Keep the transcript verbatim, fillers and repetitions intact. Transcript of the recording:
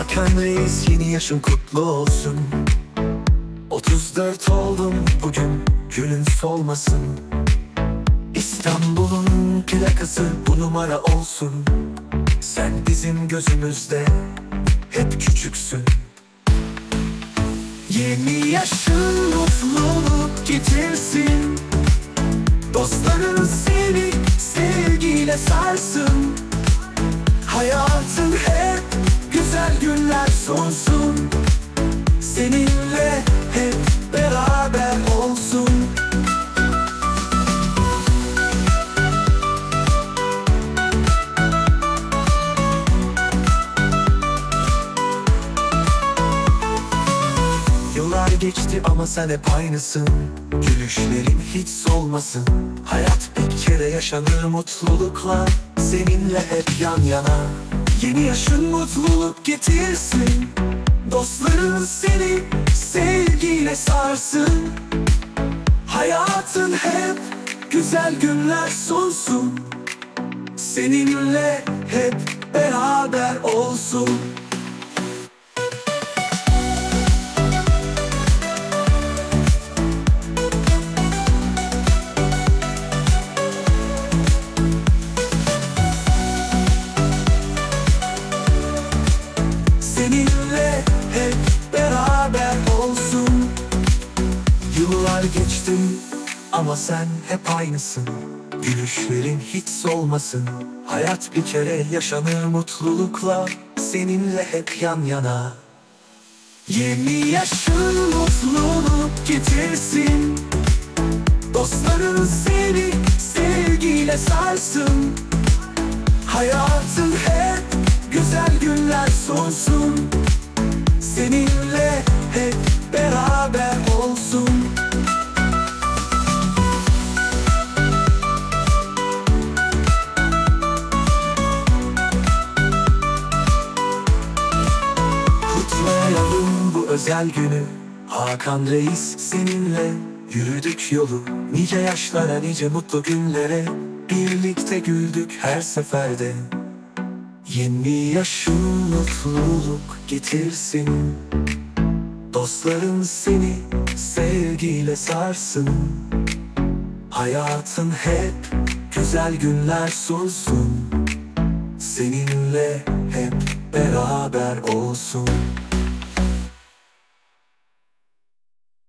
Hakan Reis, yeni yaşın kutlu olsun. Otuz dört oldum bugün, günün solmasın. İstanbul'un plakası bu numara olsun. Sen bizim gözümüzde hep küçüksün. Yeni yaşın mutluluk getirsin. Dostların seni sevgiyle sarsın. Hayatın hep güzel günler sunsun. Seninle hep beraber olsun. Yıllar geçti ama sen hep aynısın. Gülüşlerin hiç solmasın. Hayat bir kere yaşanır mutlulukla, seninle hep yan yana. Yeni yaşın mutluluk getirsin. Dostların seni sevgiyle sarsın. Hayatın hep güzel günler sunsun. Seninle hep beraber olsun. Seninle hep beraber olsun. Yıllar geçti ama sen hep aynısın. Gülüşlerin hiç solmasın. Hayat bir kere yaşanır mutlulukla, seninle hep yan yana. Yeni yaşın mutluluk getirsin. Dostların seni sevgiyle sarsın. Hayatın hep güzel günler sunsun. Seninle hep beraber olsun. Kutlayalım bu özel günü. Hakan Reis seninle yürüdük yolu. Nice yaşlara, nice mutlu günlere. Birlikte güldük her seferde. Yeni yaşın mutluluk getirsin. Dostların seni sevgiyle sarsın. Hayatın hep güzel günler sunsun. Seninle hep beraber olsun.